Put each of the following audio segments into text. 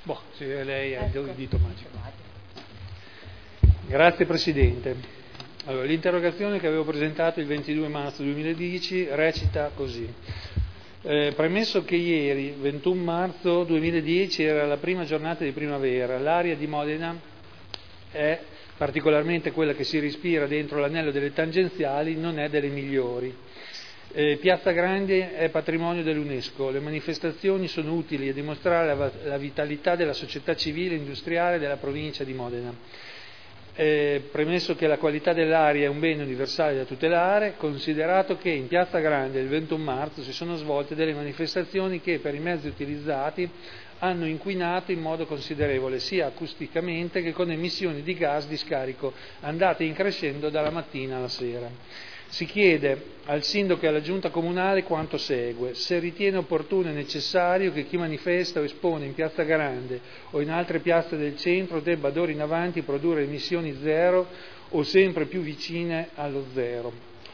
Se lei ha il dito magico. Grazie Presidente. Allora, l'interrogazione che avevo presentato il 22 marzo 2010 recita così. Premesso che ieri, 21 marzo 2010, era la prima giornata di primavera, l'aria di Modena è particolarmente quella che si respira dentro l'anello delle tangenziali, non è delle migliori. Piazza Grande è patrimonio dell'UNESCO, le manifestazioni sono utili a dimostrare la vitalità della società civile e industriale della provincia di Modena. Premesso che la qualità dell'aria è un bene universale da tutelare, considerato che in Piazza Grande il 21 marzo si sono svolte delle manifestazioni che per i mezzi utilizzati hanno inquinato in modo considerevole sia acusticamente che con emissioni di gas di scarico andate in crescendo dalla mattina alla sera. Si chiede al Sindaco e alla Giunta Comunale quanto segue: se ritiene opportuno e necessario che chi manifesta o espone in Piazza Grande o in altre piazze del centro debba d'ora in avanti produrre emissioni zero o sempre più vicine allo zero,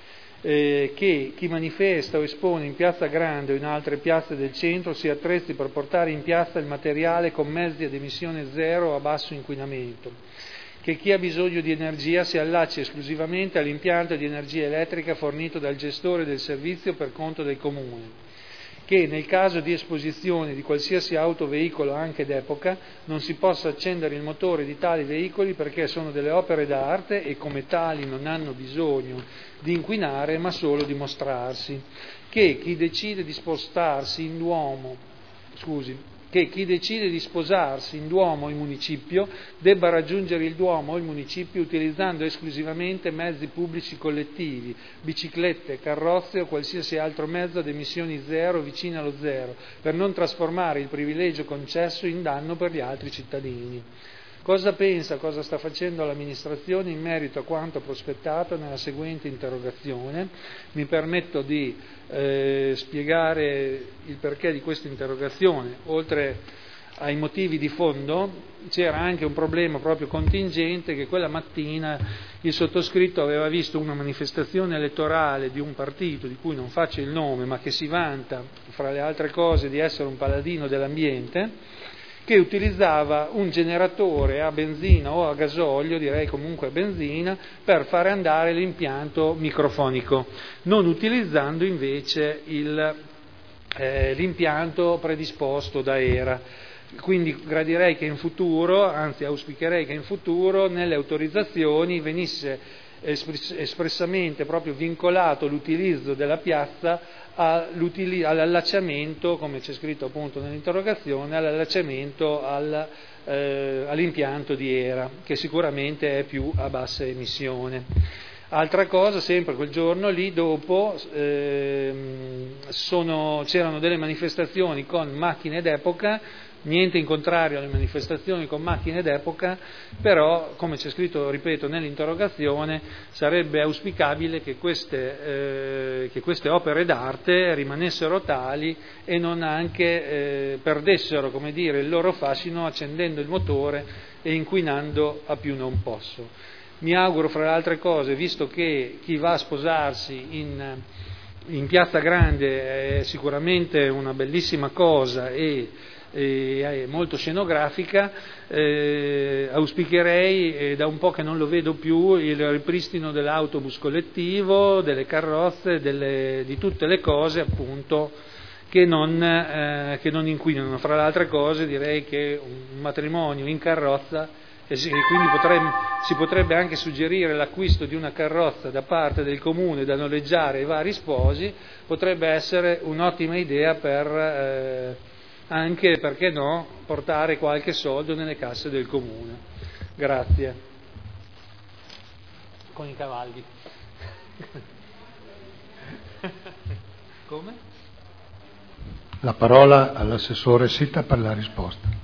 che chi manifesta o espone in Piazza Grande o in altre piazze del centro si attrezzi per portare in piazza il materiale con mezzi ad emissione zero o a basso inquinamento, che chi ha bisogno di energia si allacci esclusivamente all'impianto di energia elettrica fornito dal gestore del servizio per conto del Comune, che nel caso di esposizione di qualsiasi autoveicolo anche d'epoca non si possa accendere il motore di tali veicoli perché sono delle opere d'arte e come tali non hanno bisogno di inquinare ma solo di mostrarsi, che chi decide di spostarsi in Duomo, che chi decide di sposarsi in Duomo o in municipio debba raggiungere il Duomo o il municipio utilizzando esclusivamente mezzi pubblici collettivi, biciclette, carrozze o qualsiasi altro mezzo ad emissioni zero vicine allo zero, per non trasformare il privilegio concesso in danno per gli altri cittadini. Cosa pensa, cosa sta facendo l'amministrazione in merito a quanto prospettato nella seguente interrogazione? Mi permetto di spiegare il perché di questa interrogazione. Oltre ai motivi di fondo c'era anche un problema proprio contingente, che quella mattina il sottoscritto aveva visto una manifestazione elettorale di un partito di cui non faccio il nome ma che si vanta fra le altre cose di essere un paladino dell'ambiente, che utilizzava un generatore a benzina o a gasolio, direi comunque a benzina, per fare andare l'impianto microfonico, non utilizzando invece l'impianto predisposto da ERA. Quindi gradirei che in futuro, anzi auspicherei che in futuro, nelle autorizzazioni venisse espressamente proprio vincolato l'utilizzo della piazza all'allacciamento, come c'è scritto appunto nell'interrogazione, all'allacciamento all'impianto di ERA, che sicuramente è più a bassa emissione. Altra cosa, sempre quel giorno lì dopo c'erano delle manifestazioni con macchine d'epoca, niente in contrario alle manifestazioni con macchine d'epoca, però come c'è scritto, ripeto, nell'interrogazione, sarebbe auspicabile che queste opere d'arte rimanessero tali e non anche perdessero, come dire, il loro fascino accendendo il motore e inquinando a più non posso. Mi auguro, fra le altre cose, visto che chi va a sposarsi in Piazza Grande è sicuramente una bellissima cosa e è molto scenografica, auspicherei, da un po' che non lo vedo più, il ripristino dell'autobus collettivo, delle carrozze, di tutte le cose appunto che non inquinano. Fra le altre cose direi che un matrimonio in carrozza, e quindi si potrebbe anche suggerire l'acquisto di una carrozza da parte del comune da noleggiare ai vari sposi, potrebbe essere un'ottima idea per anche, perché no, portare qualche soldo nelle casse del comune. Grazie. Con i cavalli. Come? La parola all'assessore Sitta per la risposta.